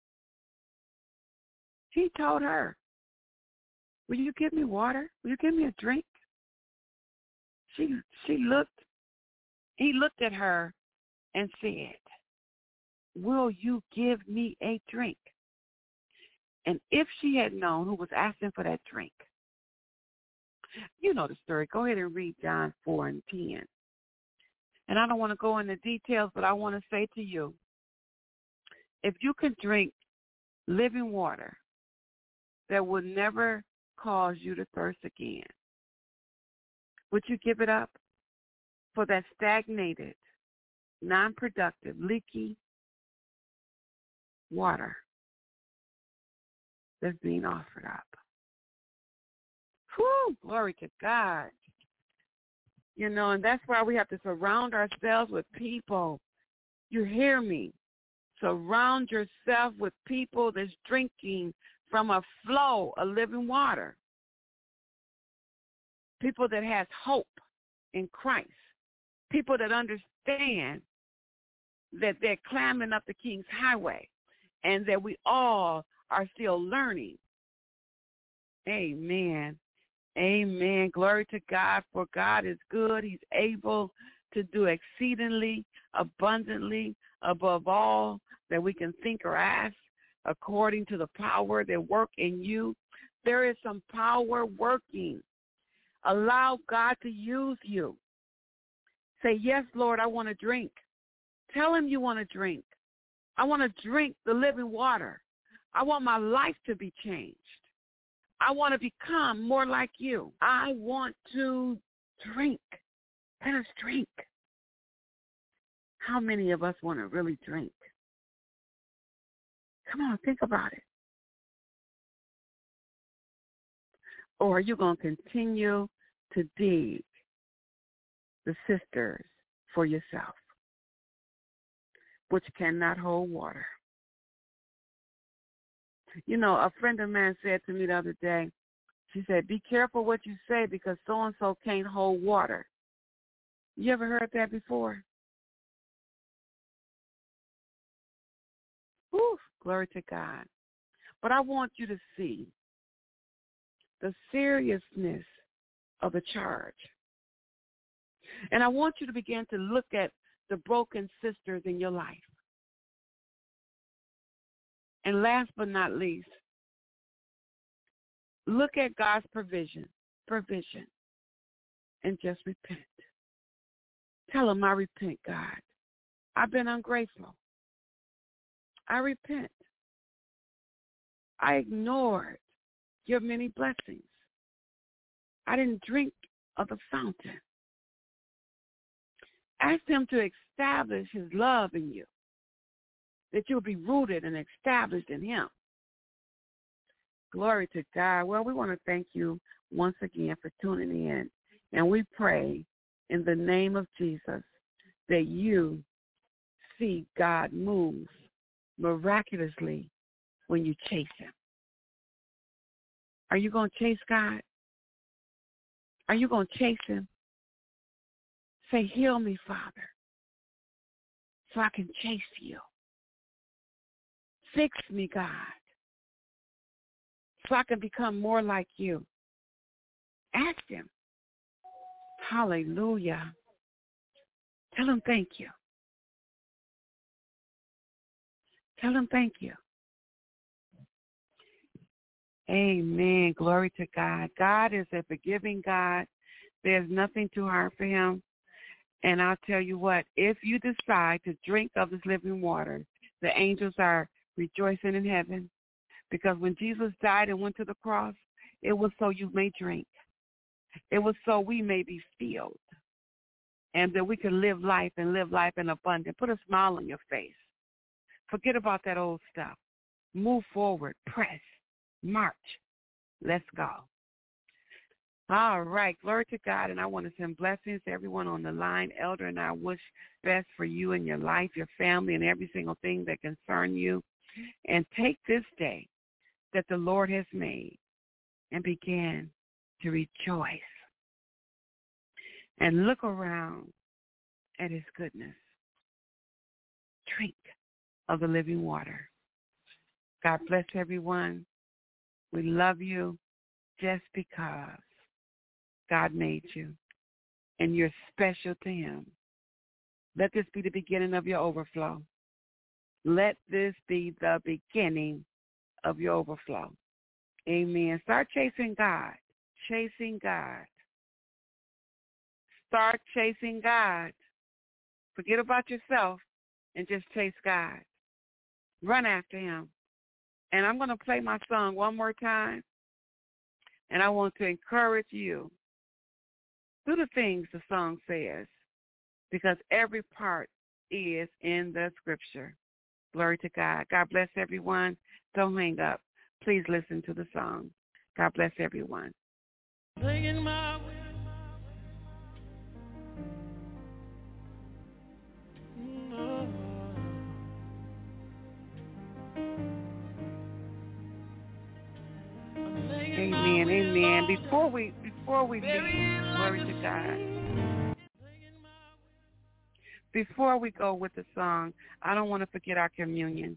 Speaker 4: He told her, will you give me water? Will you give me a drink? He looked at her and said, will you give me a drink? And if she had known who was asking for that drink, you know the story. Go ahead and read John 4:10. And I don't want to go into details, but I want to say to you, if you could drink living water that would never cause you to thirst again, would you give it up for that stagnated, non-productive, leaky water that's being offered up? Whew, glory to God. You know, and that's why we have to surround ourselves with people. You hear me? Surround yourself with people that's drinking from a flow of living water. People that has hope in Christ. People that understand that they're climbing up the King's Highway and that we all are still learning. Amen. Amen. Glory to God, for God is good. He's able to do exceedingly, abundantly, above all that we can think or ask, according to the power that work in you. There is some power working. Allow God to use you. Say, yes, Lord, I want to drink. Tell him you want to drink. I want to drink the living water. I want my life to be changed. I want to become more like you. I want to drink. Let us drink. How many of us want to really drink? Come on, think about it. Or are you going to continue to dig the cisterns for yourself, which cannot hold water? You know, a friend of mine said to me the other day, she said, be careful what you say because so-and-so can't hold water. You ever heard that before? Whew, glory to God. But I want you to see the seriousness of the charge. And I want you to begin to look at the broken sisters in your life. And last but not least, look at God's provision, and just repent. Tell him, I repent, God. I've been ungrateful. I repent. I ignored your many blessings. I didn't drink of the fountain. Ask him to establish his love in you, that you'll be rooted and established in him. Glory to God. Well, we want to thank you once again for tuning in. And we pray in the name of Jesus that you see God move miraculously when you chase him. Are you going to chase God? Are you going to chase him? Say, heal me, Father, so I can chase you. Fix me, God, so I can become more like you. Ask him. Hallelujah. Tell him thank you. Tell him thank you. Amen. Glory to God. God is a forgiving God. There's nothing too hard for him. And I'll tell you what, if you decide to drink of this living water, the angels are rejoicing in heaven, because when Jesus died and went to the cross, it was so you may drink. It was so we may be filled and that we can live life and live life in abundance. Put a smile on your face. Forget about that old stuff. Move forward. Press. March. Let's go. All right. Glory to God. And I want to send blessings to everyone on the line. Elder, and I wish best for you and your life, your family, and every single thing that concerns you. And take this day that the Lord has made and begin to rejoice and look around at his goodness. Drink of the living water. God bless everyone. We love you just because God made you and you're special to him. Let this be the beginning of your overflow. Let this be the beginning of your overflow. Amen. Start chasing God. Chasing God. Start chasing God. Forget about yourself and just chase God. Run after him. And I'm going to play my song one more time. And I want to encourage you. Do the things the song says, because every part is in the scripture. Glory to God. God bless everyone. Don't hang up. Please listen to the song. God bless everyone.
Speaker 3: Singing my way.
Speaker 4: Amen. Amen. Before we leave, glory to God. Before we go with the song, I don't want to forget our communion.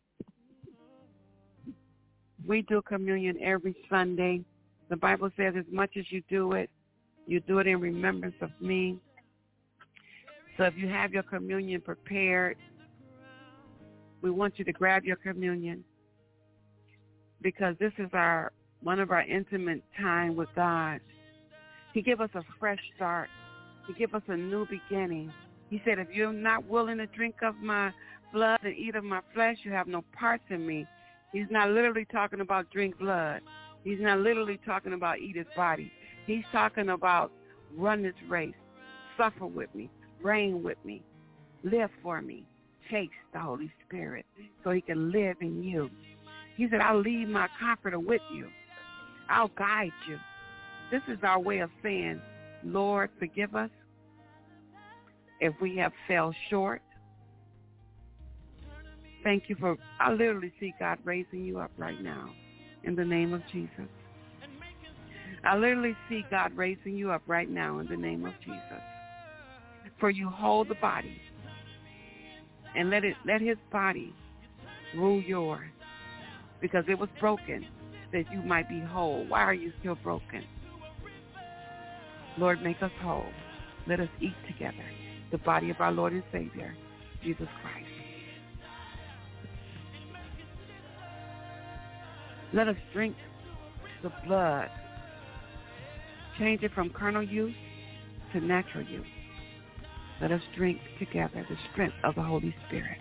Speaker 4: We do communion every Sunday. The Bible says as much as you do it in remembrance of me. So if you have your communion prepared, we want you to grab your communion, because this is one of our intimate time with God. He gave us a fresh start. He gave us a new beginning. He said, if you're not willing to drink of my blood and eat of my flesh, you have no parts in me. He's not literally talking about drink blood. He's not literally talking about eat his body. He's talking about run this race, suffer with me, reign with me, live for me, chase the Holy Spirit so he can live in you. He said, I'll leave my comforter with you. I'll guide you. This is our way of saying, Lord, forgive us if we have fell short. Thank you I literally see God raising you up right now. in the name of Jesus. I literally see God raising you up right now in the name of Jesus. For you hold the body and let his body rule yours, because it was broken that you might be whole. Why are you still broken? Lord, make us whole. Let us eat together the body of our Lord and Savior, Jesus Christ. Let us drink the blood. Change it from carnal use to natural use. Let us drink together the strength of the Holy Spirit.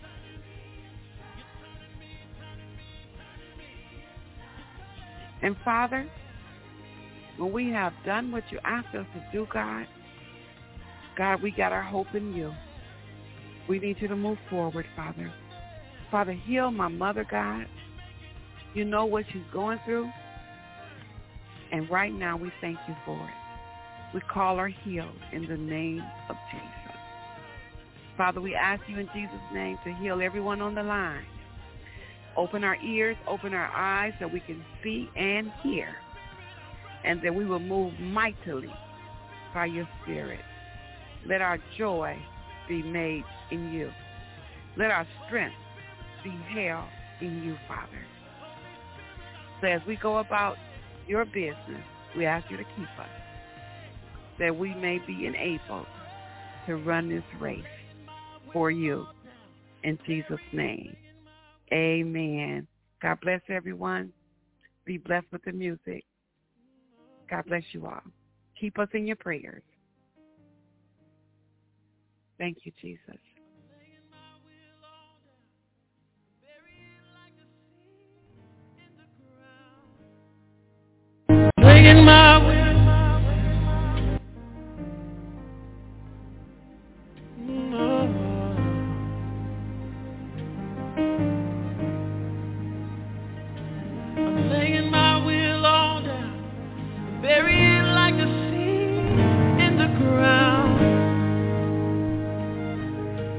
Speaker 4: And Father, when we have done what you asked us to do, God, we got our hope in you. We need you to move forward, Father. Father, heal my mother, God. You know what she's going through. And right now, we thank you for it. We call her healed in the name of Jesus. Father, we ask you in Jesus' name to heal everyone on the line. Open our ears, open our eyes so we can see and hear. And that we will move mightily by your Spirit. Let our joy be made in you. Let our strength be held in you, Father. So as we go about your business, we ask you to keep us, that we may be enabled to run this race for you. In Jesus' name, amen. God bless everyone. Be blessed with the music. God bless you all. Keep us in your prayers. Thank you, Jesus.
Speaker 3: Laying my will. I'm laying my will all down, bury it like a seed in the ground.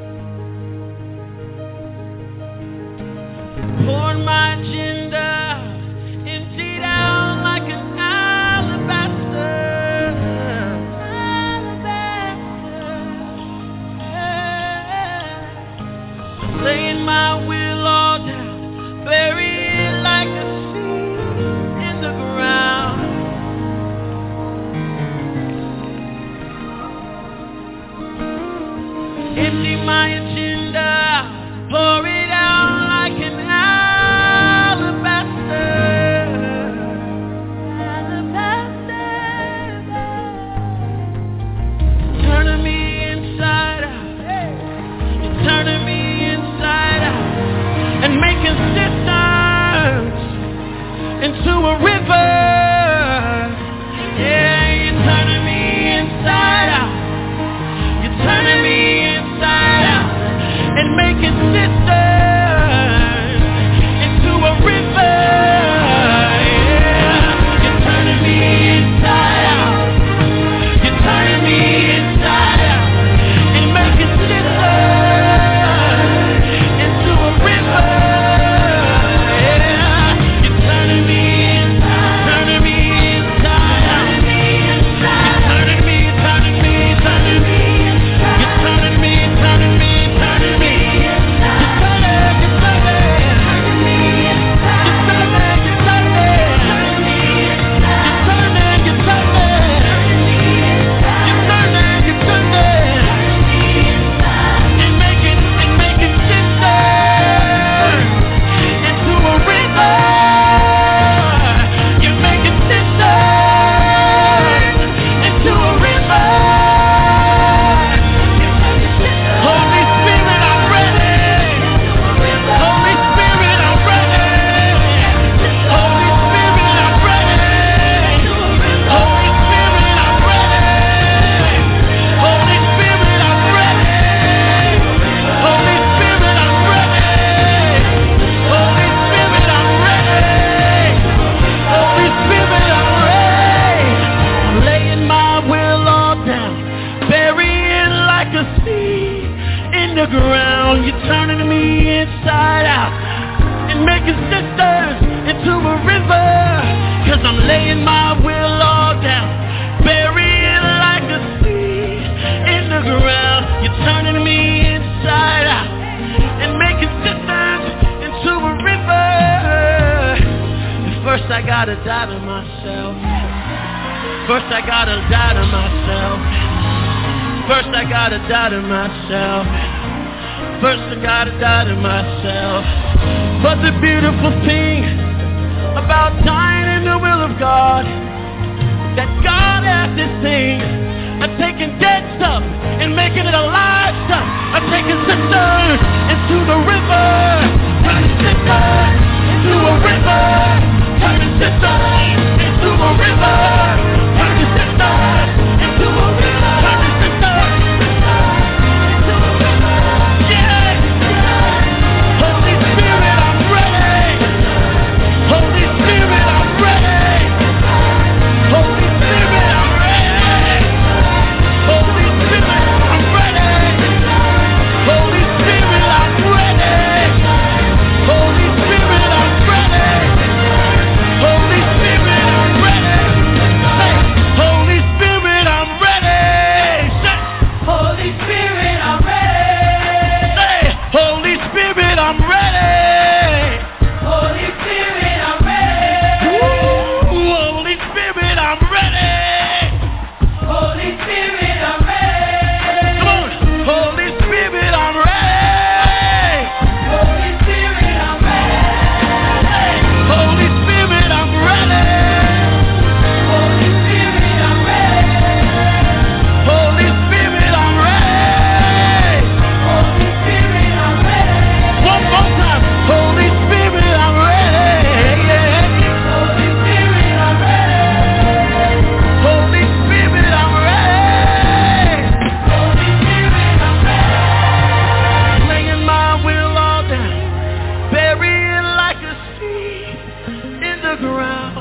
Speaker 3: gotta die to myself. First I gotta die to myself. First I gotta die to myself. First I gotta die to myself. But the beautiful thing about dying in the will of God, that God has this thing of taking dead stuff and making it alive stuff, of taking sisters into the river, turning sisters into a river, turning sisters into a river, turning sisters into a river, turning sisters into a river. Yeah! Holy Spirit, I'm ready. Holy Spirit, I'm ready. Holy Spirit, I'm ready. Holy Spirit, I'm ready. Holy Spirit, I'm ready. Holy Spirit, I'm ready. Holy Spirit, I'm ready. Say, Holy Spirit, I'm ready. Say, Holy Spirit, I'm ready. Say, Holy Spirit, I'm ready. Holy Spirit, I'm ready. Ooh, Holy Spirit, I'm ready. Holy Spirit, I'm ready. Come on, Holy Spirit, I'm ready. Holy Spirit, I'm ready. Hey, Holy Spirit, I'm ready. Holy Spirit, I'm ready. Holy Spirit, I'm ready. Holy Spirit, I'm ready. One more time, Holy Spirit, I'm ready. Holy Spirit, I'm ready. Holy Spirit, I'm ready. Holy Spirit, I'm ready. Laying my will all down, bury it like a seed in the ground.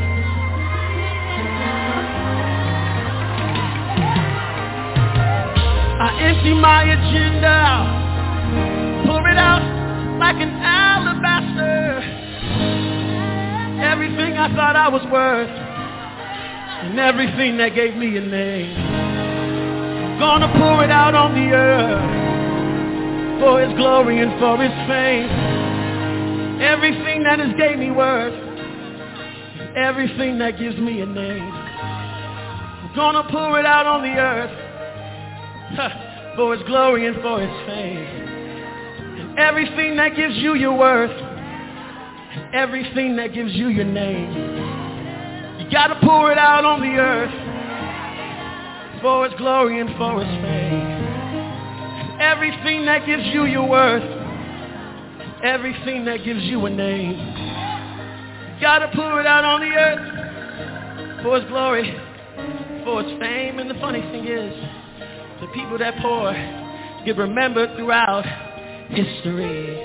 Speaker 3: I empty my agenda out, pour it out like an alabaster. Everything I thought I was worth, and everything that gave me a name, I'm gonna pour it out on the earth, for His glory and for His fame. Everything that has gave me worth, everything that gives me a name, I'm gonna pour it out on the earth, for His glory and for His fame. And everything that gives you your worth, and everything that gives you your name, you gotta pour it out on the earth, for His glory and for His fame. And everything that gives you your worth, and everything that gives you a name, you gotta pour it out on the earth, for His glory, for His fame. And the funny thing is, the people that pour get remembered throughout history.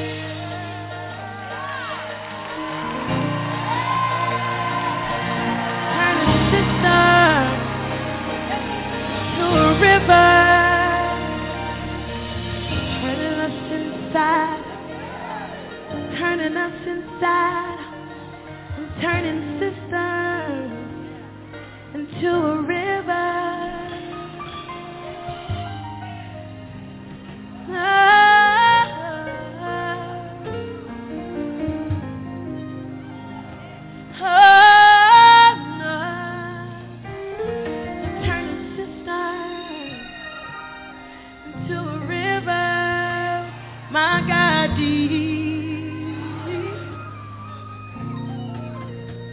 Speaker 3: Turning sisters to a river, turning us inside, turning us inside, and turning sisters into a river.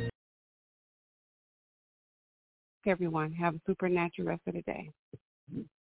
Speaker 4: Everyone, have a supernatural rest of the day.